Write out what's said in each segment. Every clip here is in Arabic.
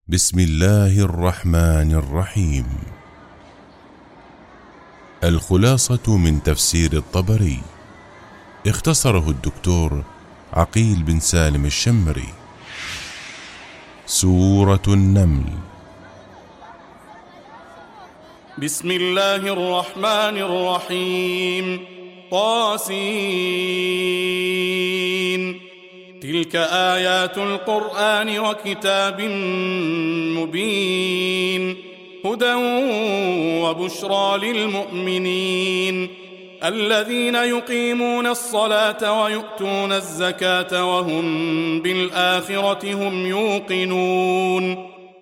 بسم الله الرحمن الرحيم. الخلاصة من تفسير الطبري، اختصره الدكتور عقيل بن سالم الشمري. سورة النمل. بسم الله الرحمن الرحيم. طاسين. تلك آيات القرآن وكتاب مبين، هدى وبشرى للمؤمنين الذين يقيمون الصلاة ويؤتون الزكاة وهم بالآخرة هم يوقنون.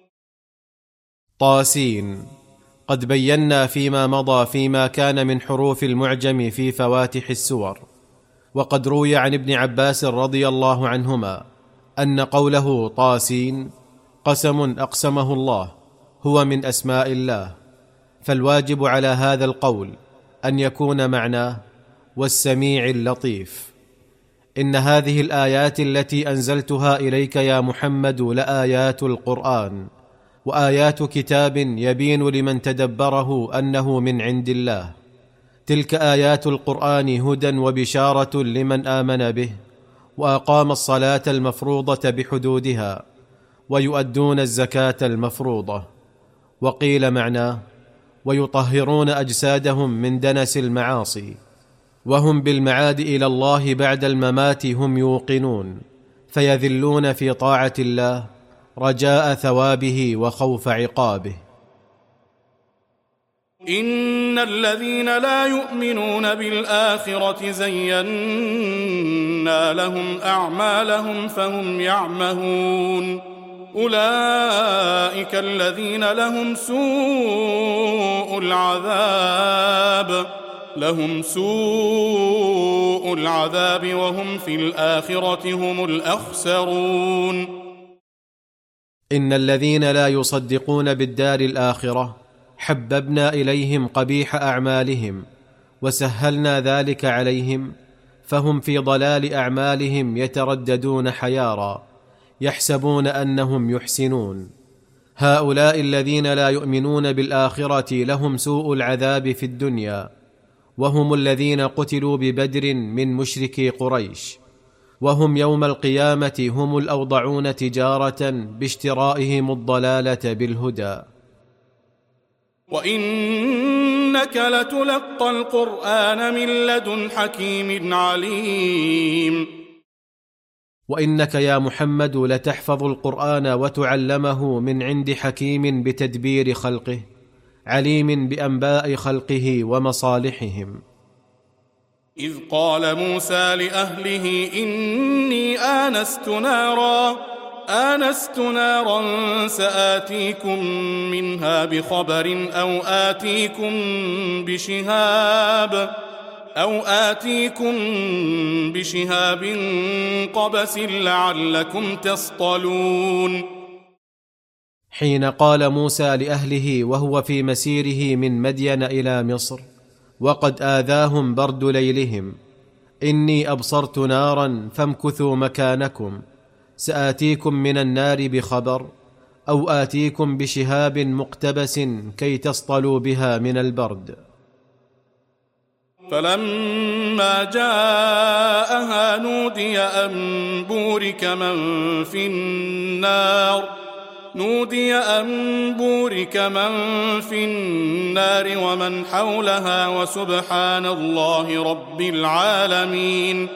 طاسين. قد بينا فيما مضى فيما كان من حروف المعجم في فواتح السور، وقد روي عن ابن عباس رضي الله عنهما أن قوله طاسين قسم أقسمه الله هو من أسماء الله، فالواجب على هذا القول أن يكون معناه والسميع اللطيف. إن هذه الآيات التي أنزلتها إليك يا محمد لآيات القرآن، وآيات كتاب يبين لمن تدبره أنه من عند الله. تلك آيات القرآن هدى وبشارة لمن آمن به وأقام الصلاة المفروضة بحدودها ويؤدون الزكاة المفروضة. وقيل معناه ويطهرون أجسادهم من دنس المعاصي، وهم بالمعاد إلى الله بعد الممات هم يوقنون، فيذلون في طاعة الله رجاء ثوابه وخوف عقابه. إن الذين لا يؤمنون بالآخرة زينا لهم أعمالهم فهم يعمهون، أولئك الذين لهم سوء العذاب وهم في الآخرة هم الأخسرون. إن الذين لا يصدقون بالدار الآخرة حببنا إليهم قبيح أعمالهم وسهلنا ذلك عليهم، فهم في ضلال أعمالهم يترددون حيارى يحسبون أنهم يحسنون. هؤلاء الذين لا يؤمنون بالآخرة لهم سوء العذاب في الدنيا، وهم الذين قتلوا ببدر من مشركي قريش، وهم يوم القيامة هم الأوضعون تجارة باشترائهم الضلالة بالهدى. وإنك لتلقى القرآن من لدن حكيم عليم. وإنك يا محمد لتحفظ القرآن وتعلمه من عند حكيم بتدبير خلقه، عليم بأنباء خلقه ومصالحهم. إذ قال موسى لأهله إني آنست نارا سآتيكم منها بخبر أو آتيكم بشهاب قبس لعلكم تصطلون. حين قال موسى لأهله وهو في مسيره من مدين إلى مصر وقد آذاهم برد ليلهم: إني أبصرت نارا فامكثوا مكانكم، سآتيكم من النار بخبر أو آتيكم بشهاب مقتبس كي تصطلوا بها من البرد. فلما جاءها نودي أن بورك من في النار ومن حولها وسبحان الله رب العالمين.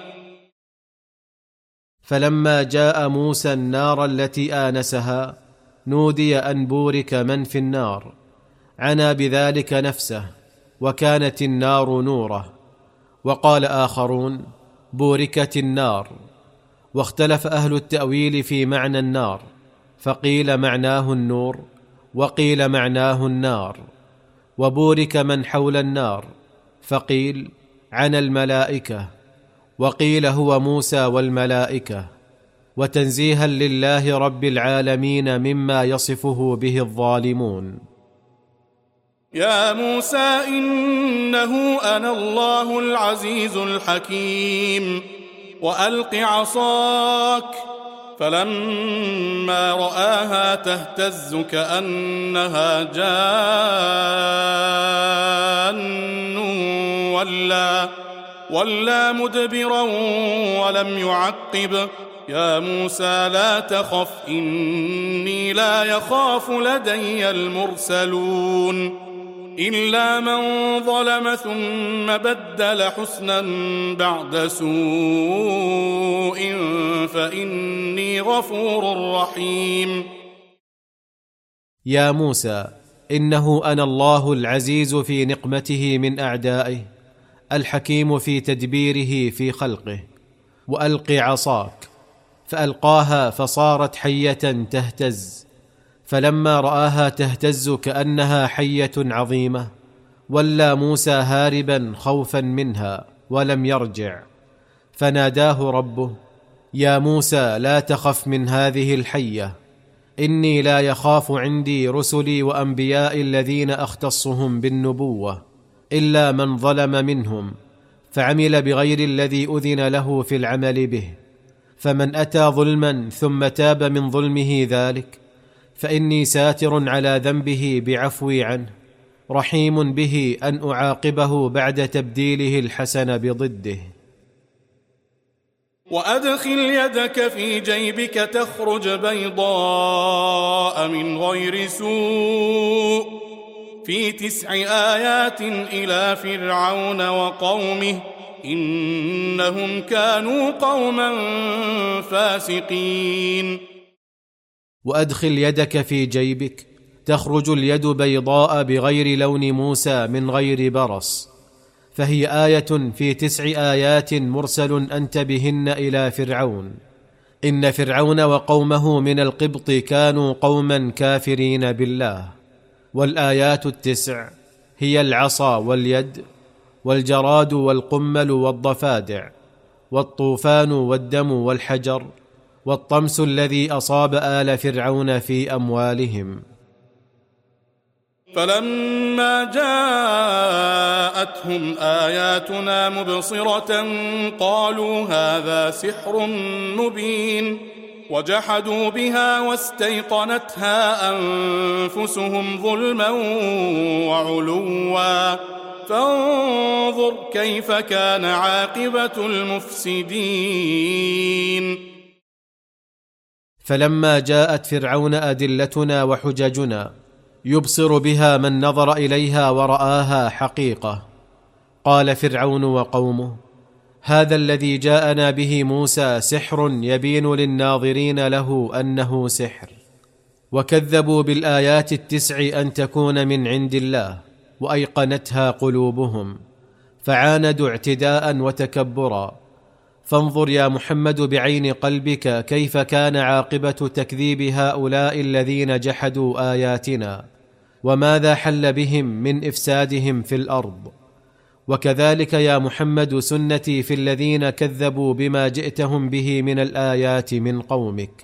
فلما جاء موسى النار التي آنسها نودي أن بورك من في النار، عنى بذلك نفسه وكانت النار نوره. وقال آخرون بوركت النار. واختلف أهل التأويل في معنى النار، فقيل معناه النور وقيل معناه النار. وبورك من حول النار، فقيل عن الملائكة وقيل هو موسى والملائكة، وتنزيها لله رب العالمين مما يصفه به الظالمون. يا موسى إنه أنا الله العزيز الحكيم، وألق عصاك فلما رآها تهتز كأنها جان ولا مدبرا ولم يعقب. يا موسى لا تخف إني لا يخاف لدي المرسلون إلا من ظلم ثم بدل حسنا بعد سوء فإني غفور رحيم. يا موسى إنه أنا الله العزيز في نقمته من أعدائه، الحكيم في تدبيره في خلقه. وألق عصاك، فألقاها فصارت حية تهتز، فلما رآها تهتز كأنها حية عظيمة ولى موسى هاربا خوفا منها ولم يرجع، فناداه ربه: يا موسى لا تخف من هذه الحية، إني لا يخاف عندي رسلي وأنبياء الذين أختصهم بالنبوة إلا من ظلم منهم فعمل بغير الذي أذن له في العمل به، فمن أتى ظلما ثم تاب من ظلمه ذلك فإني ساتر على ذنبه بعفوي عنه، رحيم به أن أعاقبه بعد تبديله الحسن بضده. وأدخل يدك في جيبك تخرج بيضاء من غير سوء في 9 آيات إلى فرعون وقومه إنهم كانوا قوما فاسقين. وأدخل يدك في جيبك تخرج اليد بيضاء بغير لون موسى من غير برص، فهي آية في 9 آيات مرسل أنت بهن إلى فرعون. إن فرعون وقومه من القبط كانوا قوما كافرين بالله. والآيات 9 هي العصا واليد والجراد والقمل والضفادع والطوفان والدم والحجر والطمس الذي أصاب آل فرعون في أموالهم. فلما جاءتهم آياتنا مبصرة قالوا هذا سحر مبين، وجحدوا بها واستيقنتها أنفسهم ظلما وعلوا، فانظر كيف كان عاقبة المفسدين. فلما جاءت فرعون أدلتنا وحججنا يبصر بها من نظر إليها ورآها حقيقة، قال فرعون وقومه: هذا الذي جاءنا به موسى سحر يبين للناظرين له أنه سحر. وكذبوا بالآيات 9 أن تكون من عند الله وأيقنتها قلوبهم، فعاندوا اعتداء وتكبرا. فانظر يا محمد بعين قلبك كيف كان عاقبة تكذيب هؤلاء الذين جحدوا آياتنا، وماذا حل بهم من إفسادهم في الأرض. وكذلك يا محمد سنتي في الذين كذبوا بما جئتهم به من الآيات من قومك.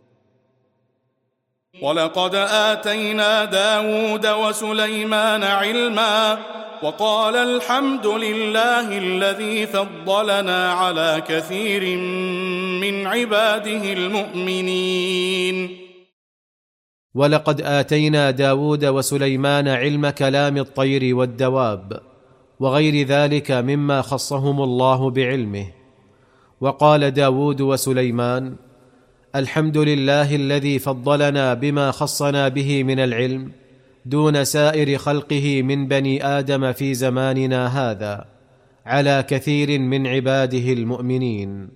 ولقد آتينا داود وسليمان علما وقال الحمد لله الذي فضلنا على كثير من عباده المؤمنين. ولقد آتينا داود وسليمان علم كلام الطير والدواب وغير ذلك مما خصهم الله بعلمه. وقال داود وسليمان: الحمد لله الذي فضلنا بما خصنا به من العلم دون سائر خلقه من بني آدم في زماننا هذا على كثير من عباده المؤمنين.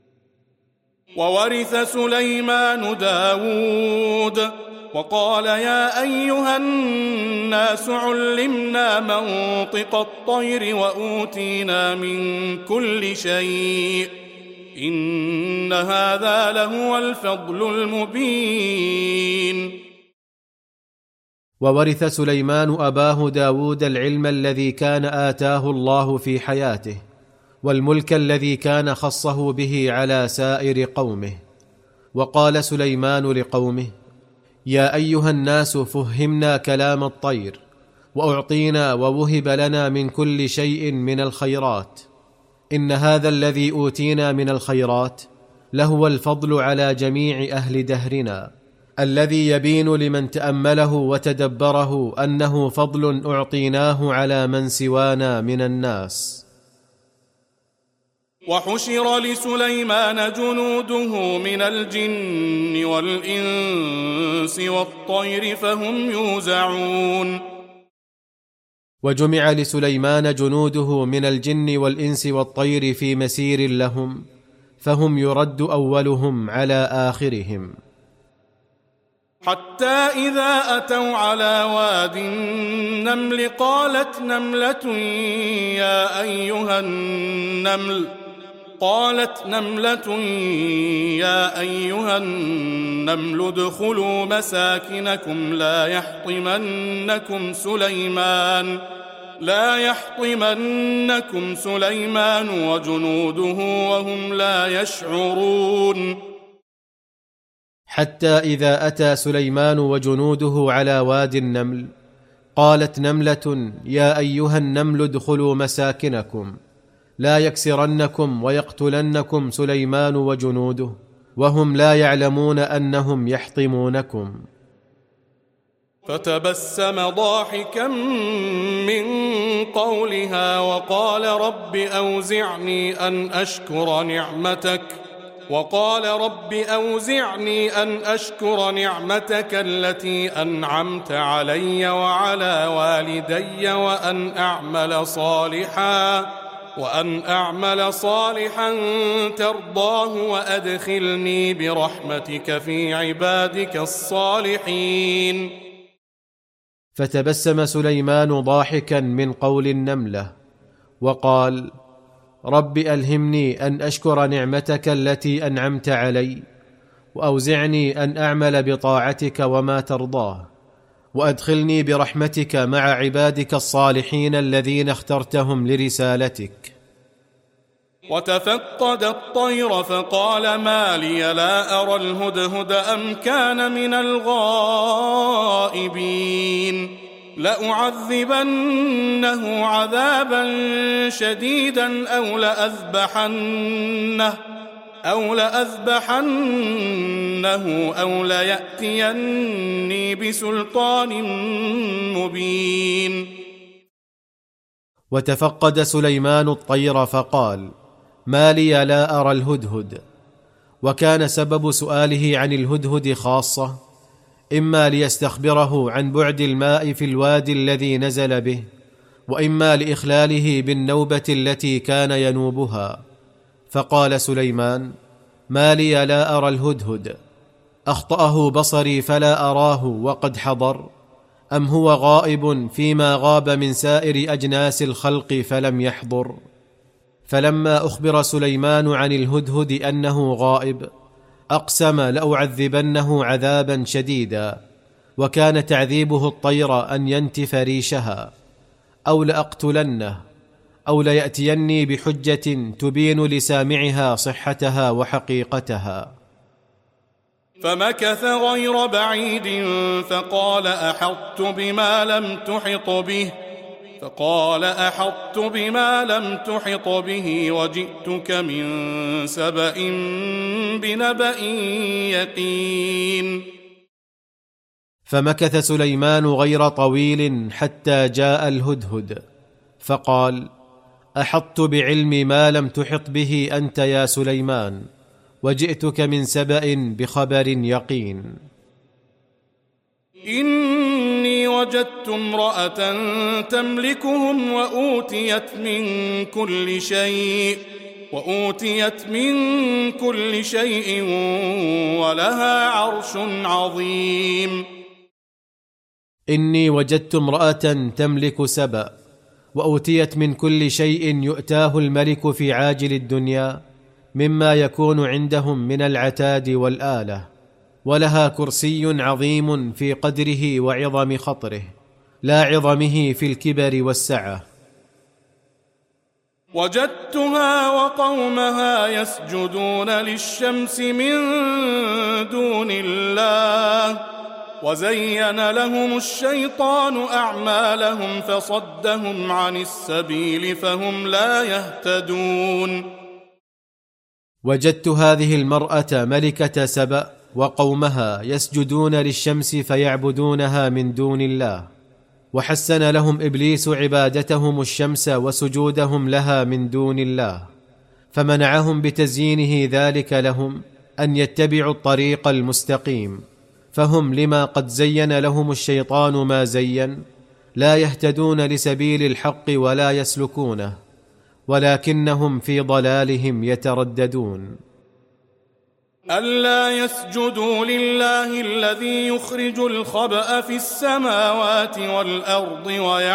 وورث سليمان داود وقال: يا أيها الناس علمنا منطق الطير وأوتينا من كل شيء إن هذا لهو الفضل المبين. وورث سليمان أباه داود العلم الذي كان آتاه الله في حياته، والملك الذي كان خصه به على سائر قومه. وقال سليمان لقومه: يا أيها الناس فهمنا كلام الطير وأعطينا ووهب لنا من كل شيء من الخيرات، إن هذا الذي أوتينا من الخيرات لهو الفضل على جميع أهل دهرنا، الذي يبين لمن تأمله وتدبره أنه فضل أعطيناه على من سوانا من الناس. وحشر لسليمان جنوده من الجن والإنس والطير فهم يوزعون. وجمع لسليمان جنوده من الجن والإنس والطير في مسير لهم، فهم يرد أولهم على آخرهم. حتى إذا أتوا على واد النمل قالت نملة يا أيها النمل ادخلوا مساكنكم لا يحطمنكم سليمان وجنوده وهم لا يشعرون. حتى إذا أتى سليمان وجنوده على واد النمل قالت نملة يا أيها النمل ادخلوا مساكنكم لا يكسرنكم ويقتلنكم سليمان وجنوده وهم لا يعلمون أنهم يحطمونكم. فتبسم ضاحكا من قولها وقال رب أوزعني أن أشكر نعمتك التي أنعمت علي وعلى والدي وأن أعمل صالحا ترضاه وأدخلني برحمتك في عبادك الصالحين. فتبسم سليمان ضاحكا من قول النملة وقال رب ألهمني أن أشكر نعمتك التي أنعمت علي وأوزعني أن أعمل بطاعتك وما ترضاه وأدخلني برحمتك مع عبادك الصالحين الذين اخترتهم لرسالتك. وتفقد الطير فقال ما لي لا أرى الهدهد أم كان من الغائبين لأعذبنه عذابا شديدا أو لأذبحنه أو ليأتيني بسلطان مبين. وتفقد سليمان الطير فقال ما لي لا أرى الهدهد. وكان سبب سؤاله عن الهدهد خاصة، إما ليستخبره عن بعد الماء في الوادي الذي نزل به، وإما لإخلاله بالنوبة التي كان ينوبها. فقال سليمان ما لي لا أرى الهدهد، أخطأه بصري فلا أراه وقد حضر، أم هو غائب فيما غاب من سائر أجناس الخلق فلم يحضر؟ فلما أخبر سليمان عن الهدهد أنه غائب أقسم لأعذبنه عذابا شديدا، وكان تعذيبه الطير أن ينتف ريشها، أو لأقتلنه، أو ليأتيني بحجة تبين لسامعها صحتها وحقيقتها. فمكث غير بعيد فقال أحطت بما لم تحط به وجئتك من سبأ بنبأ يقين. فمكث سليمان غير طويل حتى جاء الهدهد فقال أحطت بعلم ما لم تحط به أنت يا سليمان، وجئتك من سبأ بخبر يقين. إني وجدت امرأة تملكهم وأوتيت من كل شيء ولها عرش عظيم. إني وجدت امرأة تملك سبأ وأوتيت من كل شيء يؤتاه الملك في عاجل الدنيا مما يكون عندهم من العتاد والآلة، ولها كرسي عظيم في قدره وعظم خطره، لا عظمه في الكبر والسعة. وجدتها وقومها يسجدون للشمس من دون الله وزين لهم الشيطان أعمالهم فصدهم عن السبيل فهم لا يهتدون. وجدت هذه المرأة ملكة سبأ وقومها يسجدون للشمس فيعبدونها من دون الله، وحسن لهم إبليس عبادتهم الشمس وسجودهم لها من دون الله، فمنعهم بتزيينه ذلك لهم أن يتبعوا الطريق المستقيم، فهم لما قد زين لهم الشيطان ما زين لا يهتدون لسبيل الحق ولا يسلكونه، ولكنهم في ضلالهم يترددون. ألا يسجدوا لله الذي يخرج الخبأ في السماوات والأرض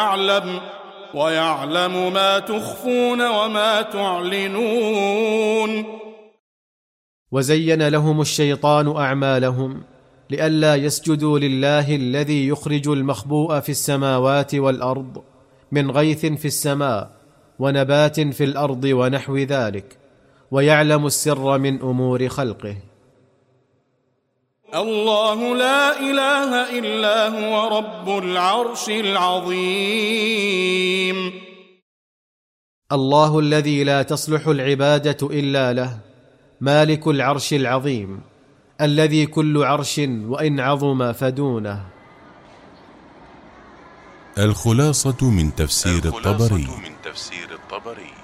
ويعلم ما تخفون وما تعلنون. وزين لهم الشيطان أعمالهم لئلا يسجدوا لله الذي يخرج المخبوء في السماوات والأرض من غيث في السماء ونبات في الأرض ونحو ذلك، ويعلم السر من أمور خلقه. الله لا إله إلا هو رب العرش العظيم. الله الذي لا تصلح العبادة إلا له، مالك العرش العظيم، الذي كل عرش وإن عظم فدونه. الخلاصة من تفسير الطبري.